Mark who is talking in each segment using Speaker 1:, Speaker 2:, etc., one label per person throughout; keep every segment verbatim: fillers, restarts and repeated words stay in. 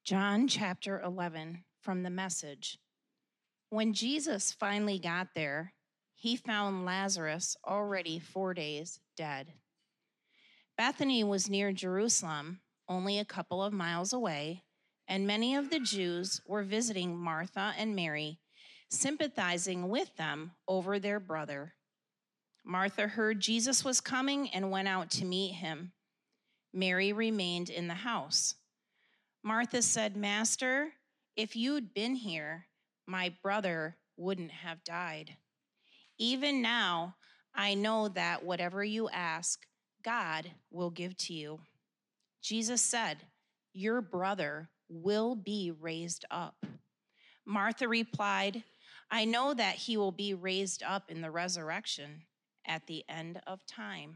Speaker 1: John chapter eleven from the Message. When Jesus finally got there, he found Lazarus already four days dead. Bethany was near Jerusalem, only a couple of miles away, and many of the Jews were visiting Martha and Mary, sympathizing with them over their brother. Martha heard Jesus was coming and went out to meet him. Mary remained in the house. Martha said, "Master, if you'd been here, my brother wouldn't have died. Even now, I know that whatever you ask, God will give to you." Jesus said, "Your brother will be raised up." Martha replied, "I know that he will be raised up in the resurrection at the end of time."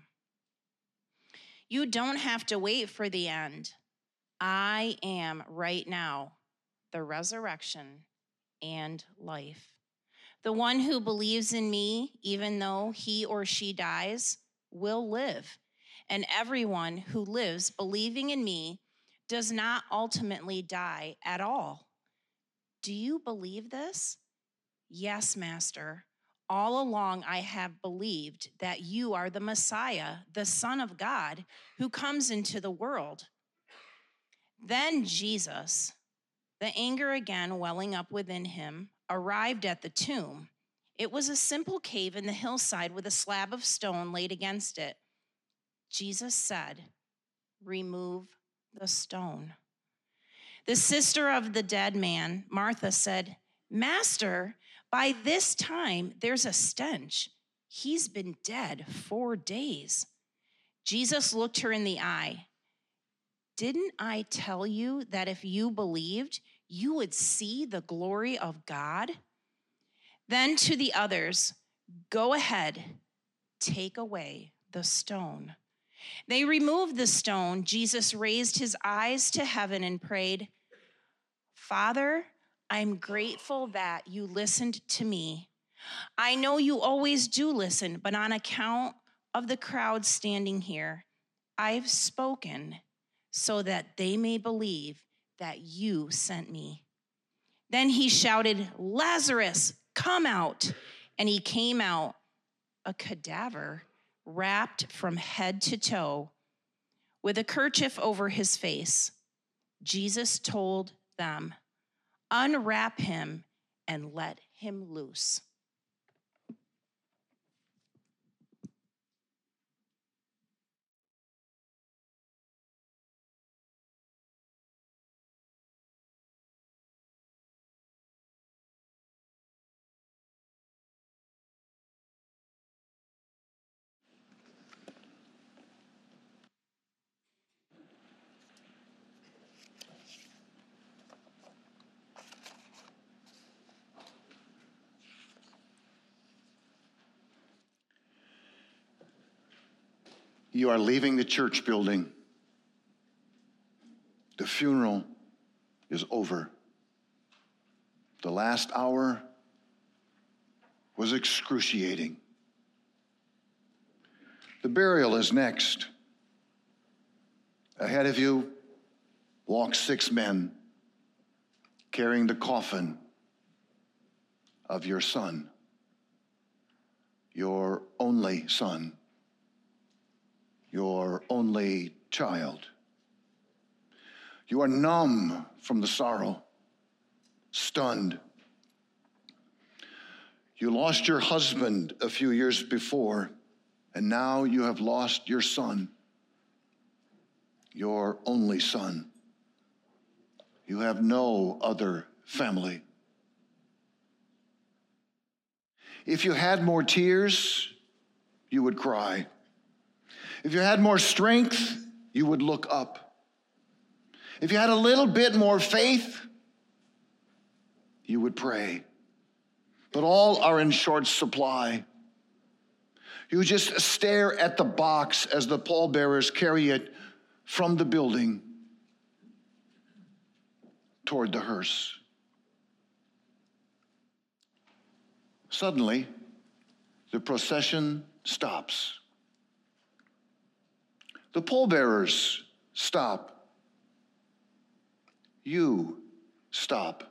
Speaker 1: You don't have to wait for the end. I am right now the resurrection and life. The one who believes in me, even though he or she dies, will live. And everyone who lives believing in me does not ultimately die at all. Do you believe this? Yes, Master. All along I have believed that you are the Messiah, the Son of God, who comes into the world. Then Jesus, the anger again welling up within him, arrived at the tomb. It was a simple cave in the hillside with a slab of stone laid against it. Jesus said, "Remove the stone." The sister of the dead man, Martha, said, "Master, by this time there's a stench. He's been dead four days." Jesus looked her in the eye. "Didn't I tell you that if you believed, you would see the glory of God?" Then to the others, "Go ahead, take away the stone." They removed the stone. Jesus raised his eyes to heaven and prayed, "Father, I'm grateful that you listened to me. I know you always do listen, but on account of the crowd standing here, I've spoken so that they may believe that you sent me." Then he shouted, "Lazarus, come out." And he came out, a cadaver wrapped from head to toe, with a kerchief over his face. Jesus told them, "Unwrap him and let him loose."
Speaker 2: You are leaving the church building. The funeral is over. The last hour was excruciating. The burial is next. Ahead of you walk six men carrying the coffin of your son, your only son, your only child. You are numb from the sorrow, stunned. You lost your husband a few years before, and now you have lost your son, your only son. You have no other family. If you had more tears, you would cry. If you had more strength, you would look up. If you had a little bit more faith, you would pray. But all are in short supply. You just stare at the box as the pallbearers carry it from the building toward the hearse. Suddenly, the procession stops. The pallbearers stop. you stop.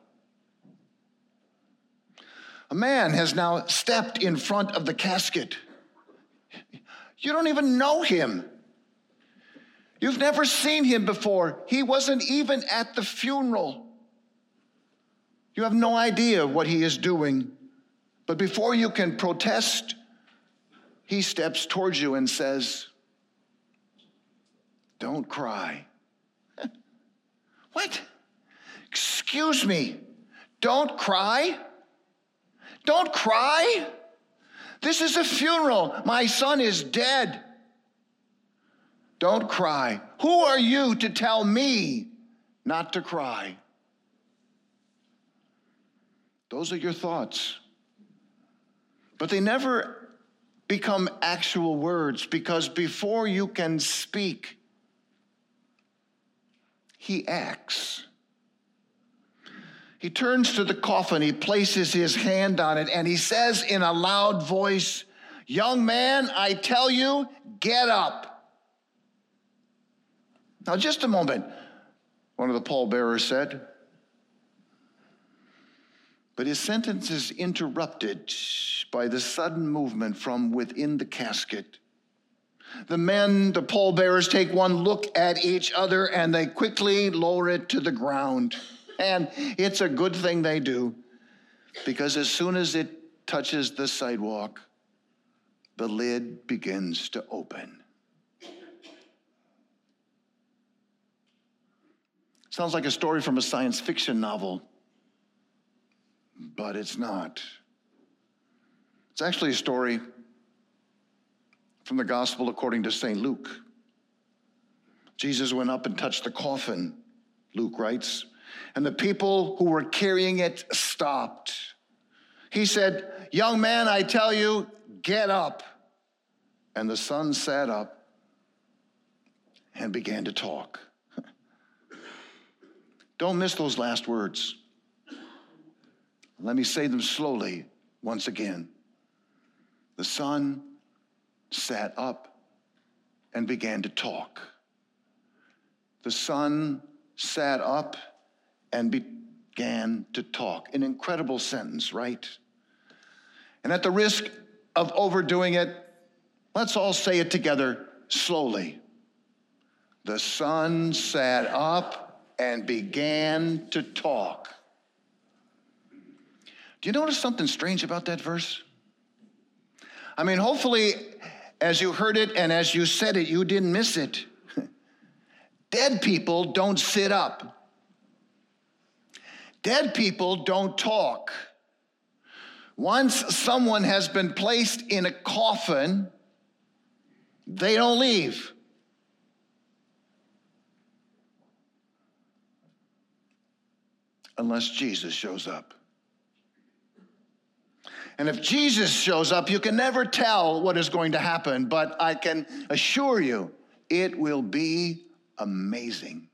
Speaker 2: A man has now stepped in front of the casket. You don't even know him. You've never seen him before. He wasn't even at the funeral. You have no idea what he is doing. But before you can protest, he steps towards you and says, "Don't cry." What? Excuse me. Don't cry? Don't cry? This is a funeral. My son is dead. Don't cry. Who are you to tell me not to cry? Those are your thoughts. But they never become actual words, because before you can speak, he acts. He turns to the coffin, he places his hand on it, and he says in a loud voice, "Young man, I tell you, get up." Now, just a moment, one of the pallbearers said. But his sentence is interrupted by the sudden movement from within the casket. The men, the pallbearers, take one look at each other and they quickly lower it to the ground. And it's a good thing they do, because as soon as it touches the sidewalk, the lid begins to open. Sounds like a story from a science fiction novel, but it's not. It's actually a story from the Gospel according to Saint Luke. Jesus went up and touched the coffin, Luke writes, and the people who were carrying it stopped. He said, "Young man, I tell you, get up." And the son sat up and began to talk. Don't miss those last words. Let me say them slowly once again. The son sat up and began to talk. The son sat up and began to talk. An incredible sentence, right? And at the risk of overdoing it, let's all say it together slowly. The son sat up and began to talk. Do you notice something strange about that verse? I mean, hopefully, as you heard it and as you said it, you didn't miss it. Dead people don't sit up. Dead people don't talk. Once someone has been placed in a coffin, they don't leave. Unless Jesus shows up. And if Jesus shows up, you can never tell what is going to happen, but I can assure you, it will be amazing.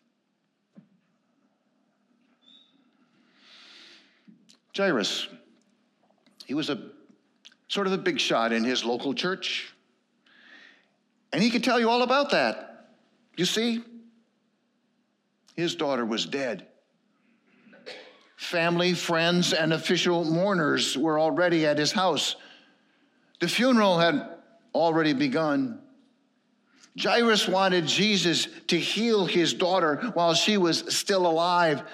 Speaker 2: Jairus, he was a sort of a big shot in his local church. And he could tell you all about that. You see, his daughter was dead. Family, friends, and official mourners were already at his house. The funeral had already begun. Jairus wanted Jesus to heal his daughter while she was still alive.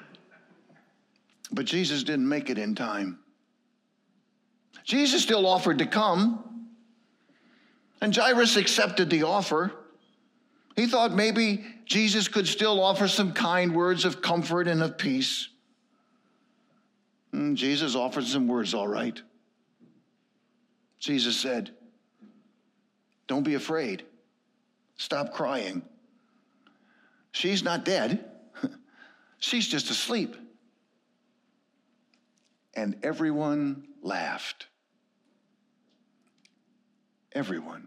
Speaker 2: But Jesus didn't make it in time. Jesus still offered to come, and Jairus accepted the offer. He thought maybe Jesus could still offer some kind words of comfort and of peace. And Jesus offered some words, all right. Jesus said, "Don't be afraid. Stop crying. She's not dead. She's just asleep." And everyone laughed. Everyone.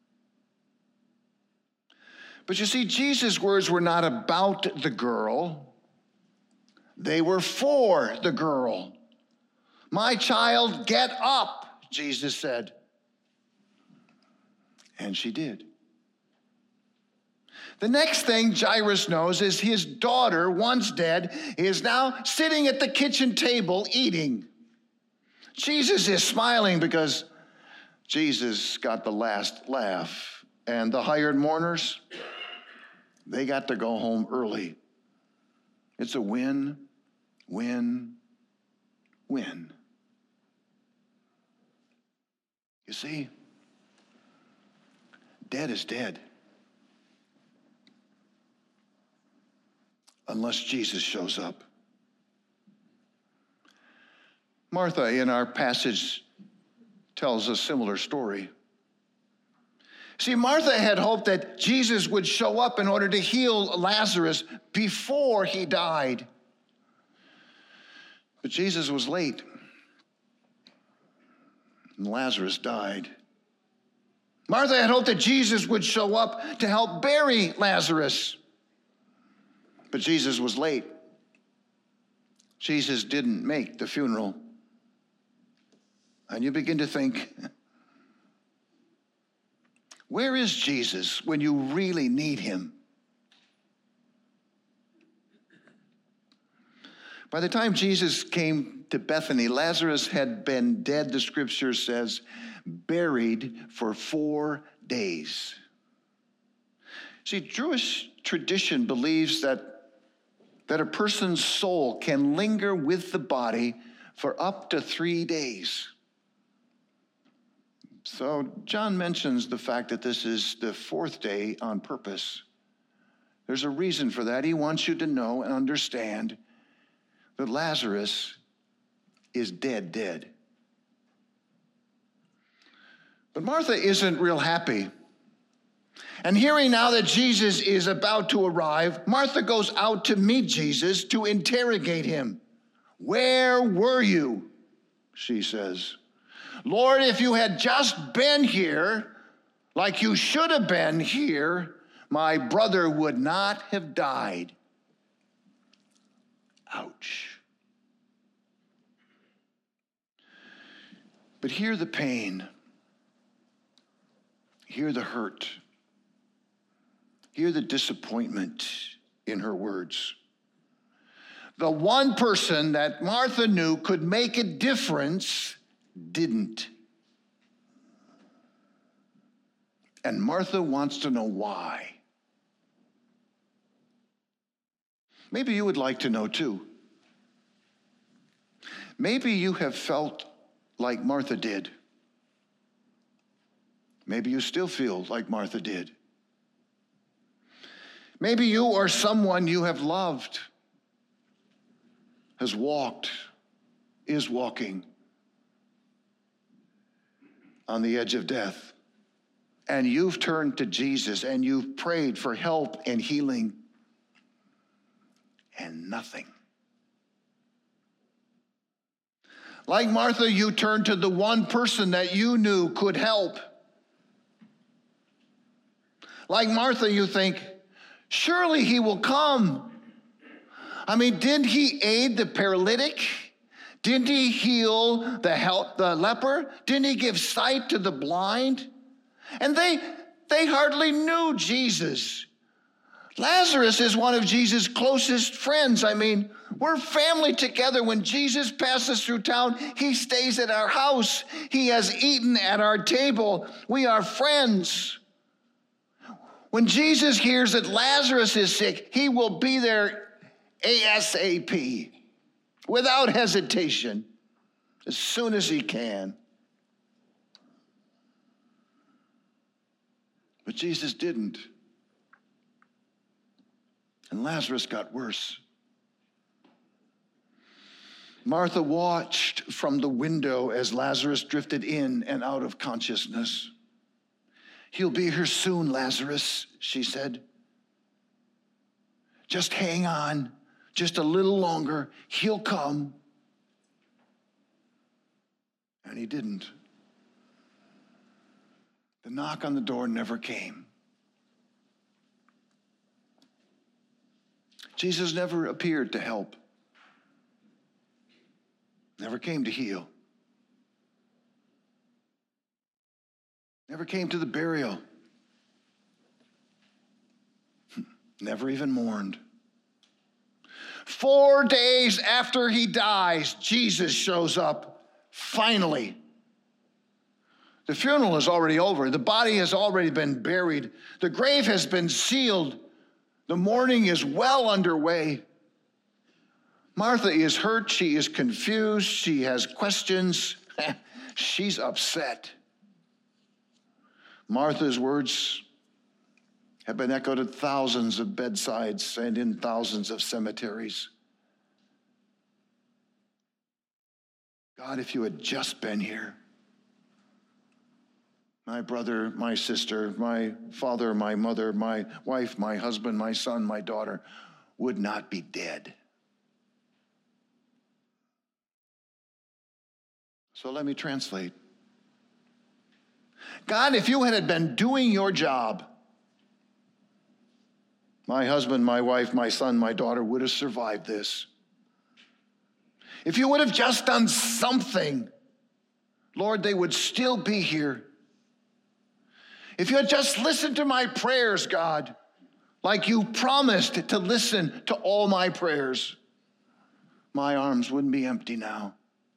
Speaker 2: But you see, Jesus' words were not about the girl. They were for the girl. "My child, get up," Jesus said. And she did. The next thing Jairus knows is his daughter, once dead, is now sitting at the kitchen table eating. Jesus is smiling because Jesus got the last laugh. And the hired mourners, they got to go home early. It's a win, win, win. You see, dead is dead. Unless Jesus shows up. Martha, in our passage, tells a similar story. See, Martha had hoped that Jesus would show up in order to heal Lazarus before he died. But Jesus was late, and Lazarus died. Martha had hoped that Jesus would show up to help bury Lazarus. But Jesus was late. Jesus didn't make the funeral. And you begin to think, where is Jesus when you really need him? By the time Jesus came to Bethany, Lazarus had been dead, the scripture says, buried for four days. See, Jewish tradition believes that that a person's soul can linger with the body for up to three days. So John mentions the fact that this is the fourth day on purpose. There's a reason for that. He wants you to know and understand that Lazarus is dead, dead. But Martha isn't real happy. And hearing now that Jesus is about to arrive, Martha goes out to meet Jesus to interrogate him. Where were you? She says. Lord, if you had just been here, like you should have been here, my brother would not have died. Ouch. But hear the pain. Hear the hurt. Hear the disappointment in her words. The one person that Martha knew could make a difference didn't. And Martha wants to know why. Maybe you would like to know too. Maybe you have felt like Martha did. Maybe you still feel like Martha did. Maybe you or someone you have loved has walked, is walking on the edge of death. And you've turned to Jesus and you've prayed for help and healing. And nothing. Like Martha, you turned to the one person that you knew could help. Like Martha, you think, surely he will come. I mean, didn't he aid the paralytic? Didn't he heal the, help, the leper? Didn't he give sight to the blind? And they, they hardly knew Jesus. Lazarus is one of Jesus' closest friends. I mean, we're family together. When Jesus passes through town, he stays at our house. He has eaten at our table. We are friends. When Jesus hears that Lazarus is sick, he will be there ASAP, without hesitation, as soon as he can. But Jesus didn't. And Lazarus got worse. Martha watched from the window as Lazarus drifted in and out of consciousness. He'll be here soon, Lazarus, she said. Just hang on, just a little longer. He'll come. And he didn't. The knock on the door never came. Jesus never appeared to help. Never came to heal. Never came to the burial. never even mourned. Four days after he dies, Jesus shows up, finally. The funeral is already over. The body has already been buried. The grave has been sealed. The mourning is well underway. Martha is hurt. She is confused. She has questions. She's upset. Martha's words have been echoed at thousands of bedsides and in thousands of cemeteries. God, if you had just been here, my brother, my sister, my father, my mother, my wife, my husband, my son, my daughter would not be dead. So let me translate. God, if you had been doing your job, my husband, my wife, my son, my daughter would have survived this. If you would have just done something, Lord, they would still be here. If you had just listened to my prayers, God, like you promised to listen to all my prayers, my arms wouldn't be empty now.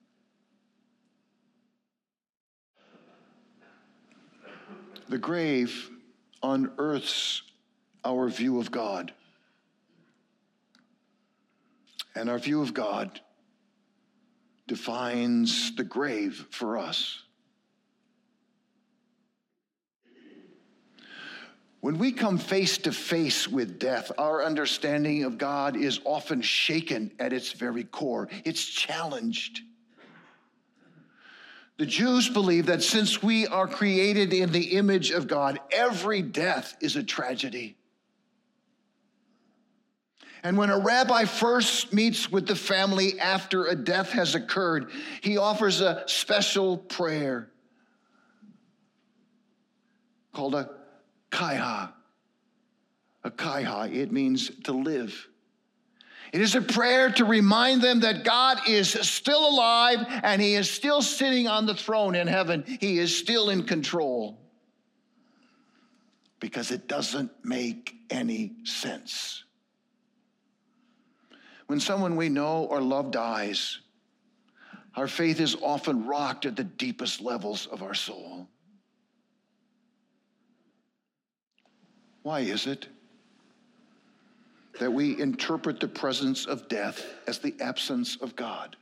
Speaker 2: The grave unearths our view of God. And our view of God defines the grave for us. When we come face to face with death, our understanding of God is often shaken at its very core. It's challenged. The Jews believe that since we are created in the image of God, every death is a tragedy. And when a rabbi first meets with the family after a death has occurred, he offers a special prayer called a kaiha. A kaiha, it means to live. It is a prayer to remind them that God is still alive and he is still sitting on the throne in heaven. He is still in control. Because it doesn't make any sense. When someone we know or love dies, our faith is often rocked at the deepest levels of our soul. Why is it that we interpret the presence of death as the absence of God?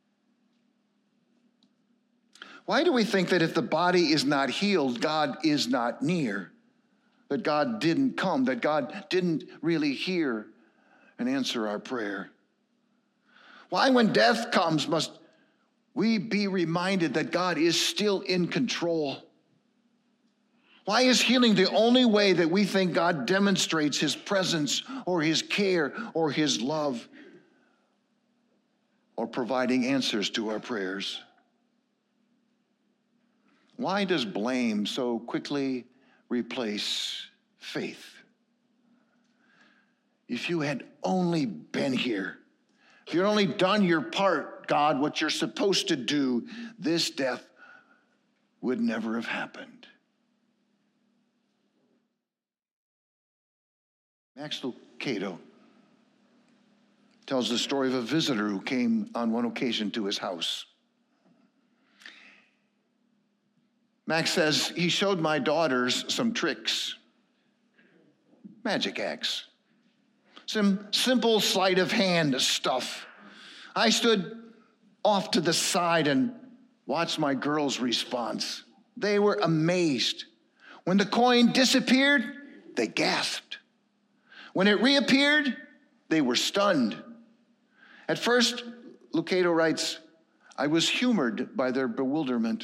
Speaker 2: Why do we think that if the body is not healed, God is not near? That God didn't come, that God didn't really hear and answer our prayer? Why, when death comes, must we be reminded that God is still in control? Why is healing the only way that we think God demonstrates his presence or his care or his love or providing answers to our prayers? Why does blame so quickly replace faith? If you had only been here, if you'd only done your part, God, what you're supposed to do, this death would never have happened. Max Lucado tells the story of a visitor who came on one occasion to his house. Max says, he showed my daughters some tricks, magic acts, some simple sleight of hand stuff. I stood off to the side and watched my girls' response. They were amazed. When the coin disappeared, they gasped. When it reappeared, they were stunned. At first, Lucado writes, I was humored by their bewilderment.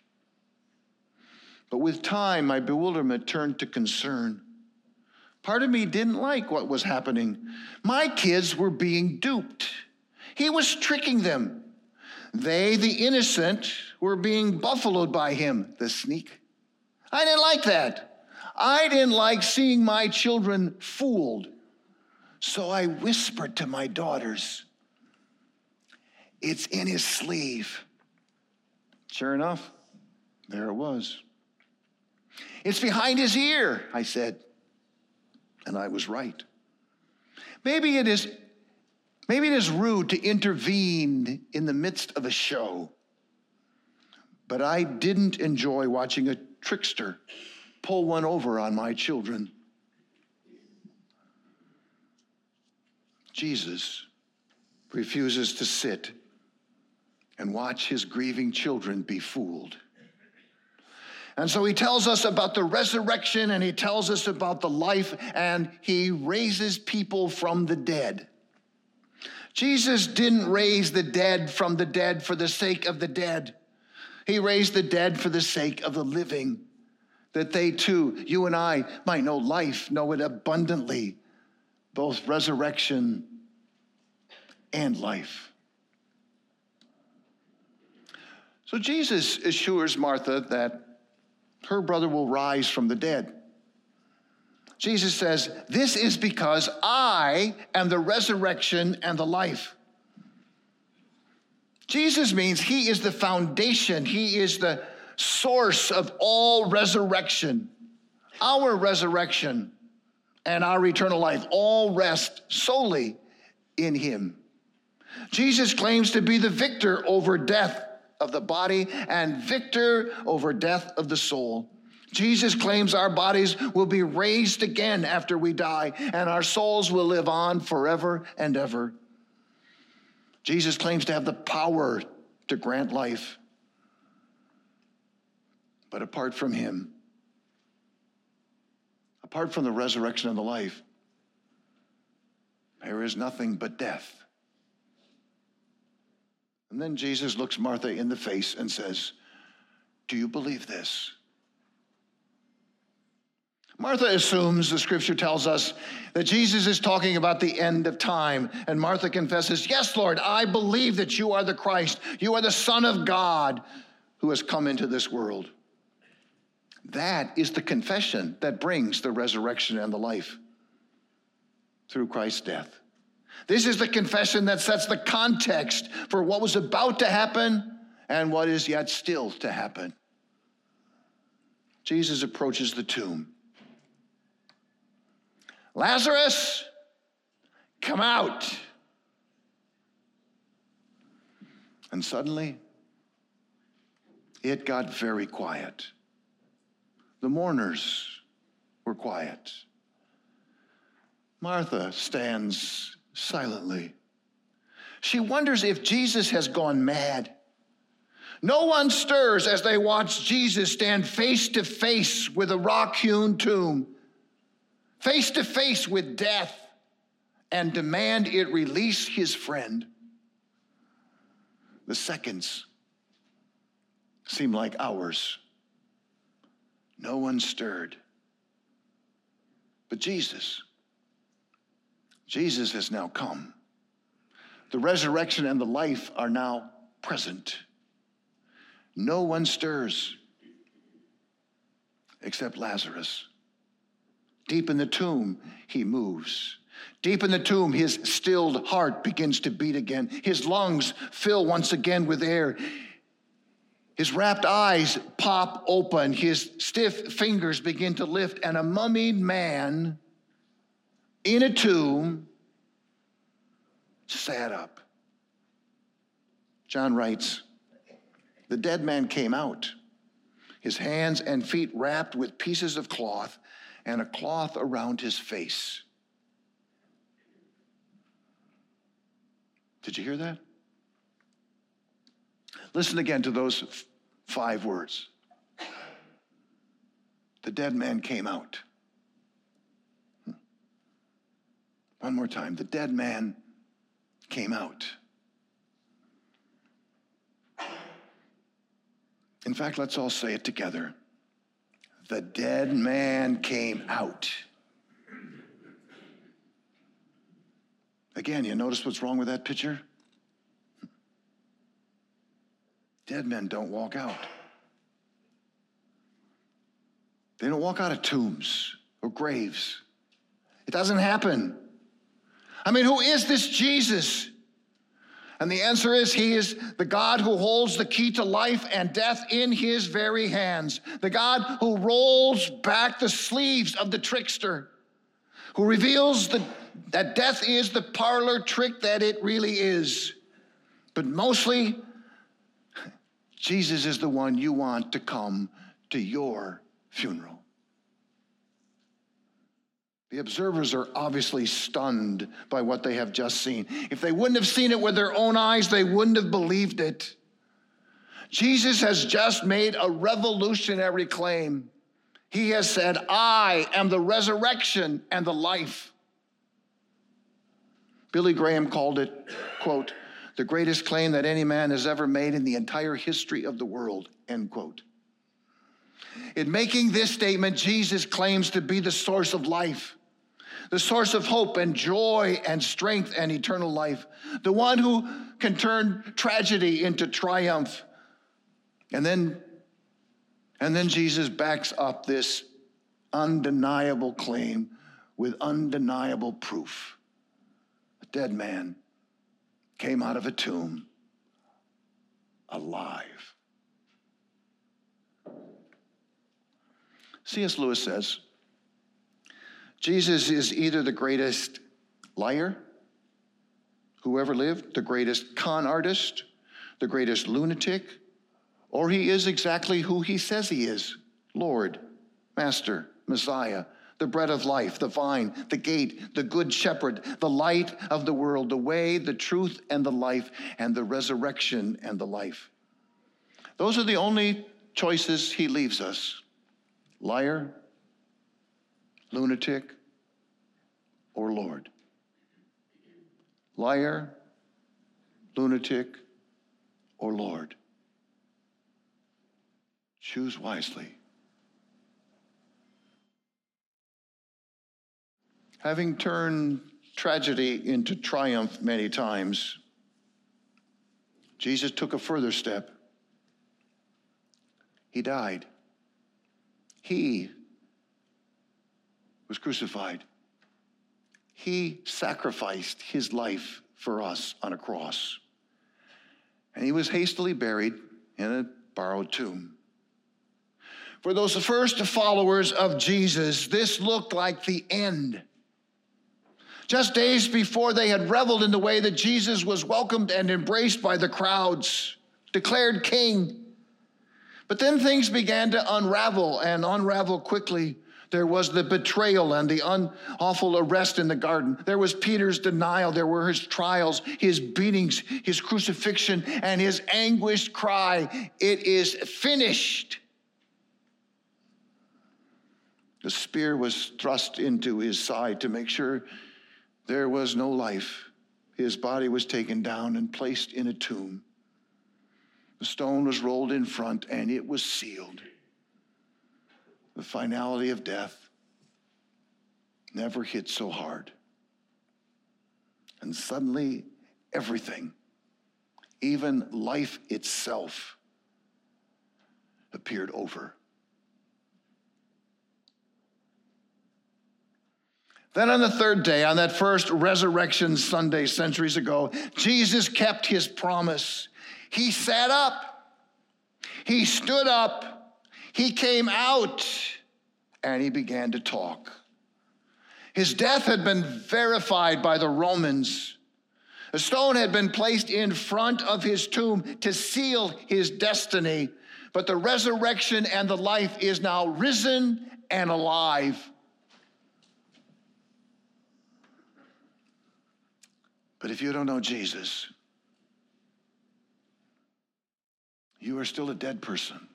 Speaker 2: But with time, my bewilderment turned to concern. Part of me didn't like what was happening. My kids were being duped. He was tricking them. They, the innocent, were being buffaloed by him, the sneak. I didn't like that. I didn't like seeing my children fooled. So I whispered to my daughters, it's in his sleeve. Sure enough, there it was. It's behind his ear, I said. And I was right. Maybe it is, maybe it is rude to intervene in the midst of a show, but I didn't enjoy watching a trickster pull one over on my children. Jesus refuses to sit and watch his grieving children be fooled. And so he tells us about the resurrection, and he tells us about the life, and he raises people from the dead. Jesus didn't raise the dead from the dead for the sake of the dead. He raised the dead for the sake of the living, that they too, you and I, might know life, know it abundantly, both resurrection and life. So Jesus assures Martha that her brother will rise from the dead. Jesus says, "This is because I am the resurrection and the life." Jesus means he is the foundation. He is the source of all resurrection. Our resurrection and our eternal life all rest solely in him. Jesus claims to be the victor over death of the body and victor over death of the soul. Jesus claims our bodies will be raised again after we die, and our souls will live on forever and ever. Jesus claims to have the power to grant life. But apart from him, apart from the resurrection and the life, there is nothing but death. And then Jesus looks Martha in the face and says, "Do you believe this?" Martha assumes, the scripture tells us, that Jesus is talking about the end of time. And Martha confesses, "Yes, Lord, I believe that you are the Christ. You are the Son of God who has come into this world." That is the confession that brings the resurrection and the life through Christ's death. This is the confession that sets the context for what was about to happen and what is yet still to happen. Jesus approaches the tomb. "Lazarus, come out." And suddenly, it got very quiet. The mourners were quiet. Martha stands silently. She wonders if Jesus has gone mad. No one stirs as they watch Jesus stand face to face with a rock-hewn tomb, face to face with death, and demand it release his friend. The seconds seem like hours. No one stirred. But Jesus, Jesus has now come. The resurrection and the life are now present. No one stirs except Lazarus. Deep in the tomb, he moves. Deep in the tomb, his stilled heart begins to beat again. His lungs fill once again with air. His rapt eyes pop open. His stiff fingers begin to lift, and a mummied man in a tomb sat up. John writes, "The dead man came out, his hands and feet wrapped with pieces of cloth, and a cloth around his face." Did you hear that? Listen again to those f- five words. The dead man came out. One more time. The dead man came out. In fact, let's all say it together. The dead man came out. Again, you notice what's wrong with that picture? Dead men don't walk out. They don't walk out of tombs or graves. It doesn't happen. I mean, who is this Jesus? And the answer is, he is the God who holds the key to life and death in his very hands. The God who rolls back the sleeves of the trickster. who reveals the, that death is the parlor trick that it really is. But mostly, Jesus is the one you want to come to your funeral. The observers are obviously stunned by what they have just seen. If they wouldn't have seen it with their own eyes, they wouldn't have believed it. Jesus has just made a revolutionary claim. He has said, I am the resurrection and the life. Billy Graham called it, quote, the greatest claim that any man has ever made in the entire history of the world, end quote. In making this statement, Jesus claims to be the source of life, the source of hope and joy and strength and eternal life, the one who can turn tragedy into triumph. And then, and then Jesus backs up this undeniable claim with undeniable proof. A dead man came out of a tomb alive. C S Lewis says, Jesus is either the greatest liar who ever lived, the greatest con artist, the greatest lunatic, or he is exactly who he says he is, Lord, Master, Messiah, the bread of life, the vine, the gate, the good shepherd, the light of the world, the way, the truth, and the life, and the resurrection and the life. Those are the only choices he leaves us. Liar, lunatic, or Lord. Liar, lunatic, or Lord. Choose wisely. Having turned tragedy into triumph many times, Jesus took a further step. He died. He was crucified. He sacrificed his life for us on a cross. And he was hastily buried in a borrowed tomb. For those first followers of Jesus, this looked like the end. Just days before, they had reveled in the way that Jesus was welcomed and embraced by the crowds, declared king. But then things began to unravel and unravel quickly. There was the betrayal and the un- awful arrest in the garden. There was Peter's denial. There were his trials, his beatings, his crucifixion, and his anguished cry, "It is finished." The spear was thrust into his side to make sure there was no life. His body was taken down and placed in a tomb. The stone was rolled in front and it was sealed. The finality of death never hit so hard. And suddenly everything, even life itself, appeared over. Then on the third day, on that first resurrection Sunday centuries ago, Jesus kept his promise. He sat up, he stood up, he came out, and he began to talk. His death had been verified by the Romans. A stone had been placed in front of his tomb to seal his destiny, but the resurrection and the life is now risen and alive. But if you don't know Jesus, you are still a dead person.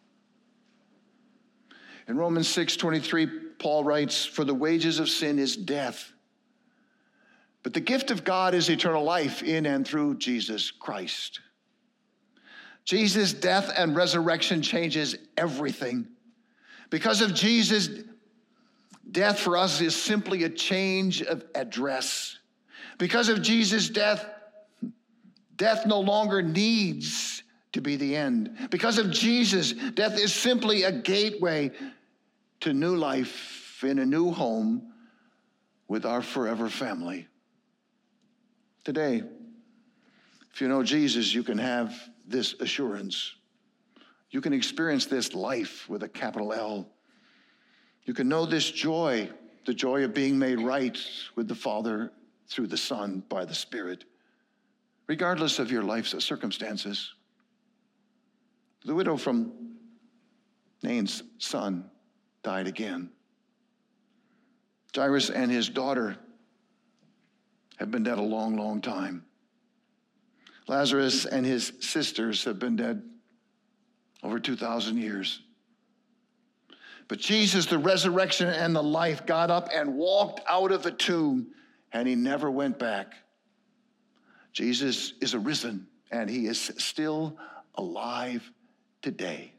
Speaker 2: In Romans six twenty-three, Paul writes, "For the wages of sin is death, but the gift of God is eternal life in and through Jesus Christ." Jesus' death and resurrection changes everything. Because of Jesus' death for us is simply a change of address. Because of Jesus' death, death no longer needs to be the end. Because of Jesus, death is simply a gateway to new life in a new home with our forever family. Today, if you know Jesus, you can have this assurance. You can experience this life with a capital L. You can know this joy the joy of being made right with the Father through the Son by the Spirit, regardless of your life's circumstances. The widow from Nain's son died again. Jairus and his daughter have been dead a long, long time. Lazarus and his sisters have been dead over two thousand years. But Jesus, the resurrection and the life, got up and walked out of the tomb, and he never went back. Jesus is arisen, and he is still alive today.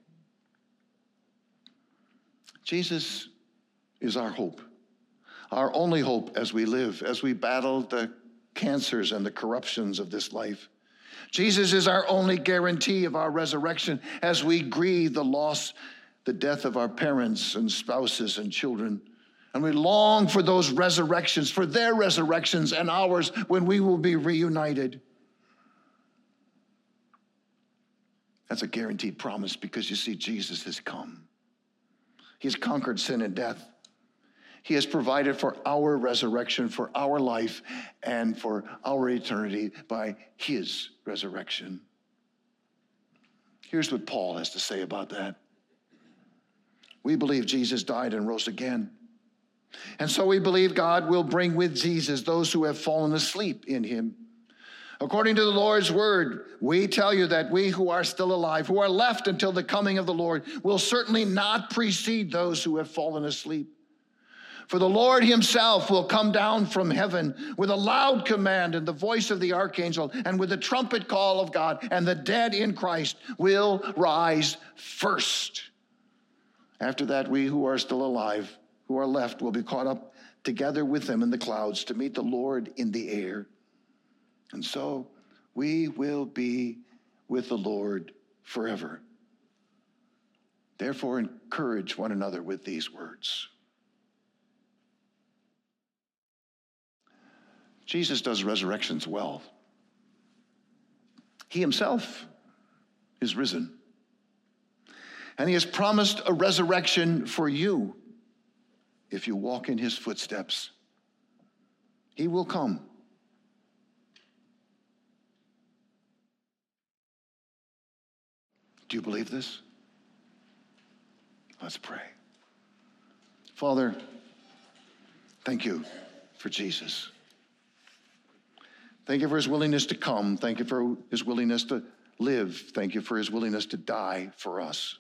Speaker 2: Jesus is our hope, our only hope as we live, as we battle the cancers and the corruptions of this life. Jesus is our only guarantee of our resurrection as we grieve the loss, the death of our parents and spouses and children. And we long for those resurrections, for their resurrections and ours when we will be reunited. That's a guaranteed promise because you see, Jesus has come. He has conquered sin and death. He has provided for our resurrection, for our life, and for our eternity by his resurrection. Here's what Paul has to say about that. We believe Jesus died and rose again. And so we believe God will bring with Jesus those who have fallen asleep in him. According to the Lord's word, we tell you that we who are still alive, who are left until the coming of the Lord, will certainly not precede those who have fallen asleep. For the Lord himself will come down from heaven with a loud command and the voice of the archangel and with the trumpet call of God, and the dead in Christ will rise first. After that, we who are still alive, who are left, will be caught up together with them in the clouds to meet the Lord in the air. And so we will be with the Lord forever. Therefore, encourage one another with these words. Jesus does resurrections well. He himself is risen. And he has promised a resurrection for you if you walk in his footsteps. He will come. Do you believe this? Let's pray. Father, thank you for Jesus. Thank you for his willingness to come. Thank you for his willingness to live. Thank you for his willingness to die for us.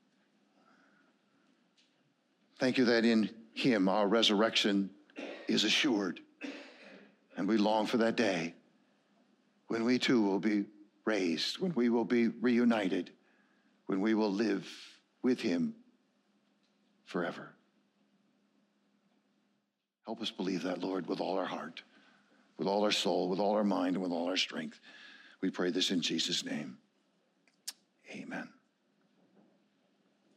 Speaker 2: Thank you that in him our resurrection is assured. And we long for that day when we too will be raised, when we will be reunited, when we will live with him forever. Help us believe that, Lord, with all our heart, with all our soul, with all our mind, and with all our strength. We pray this in Jesus' name. Amen.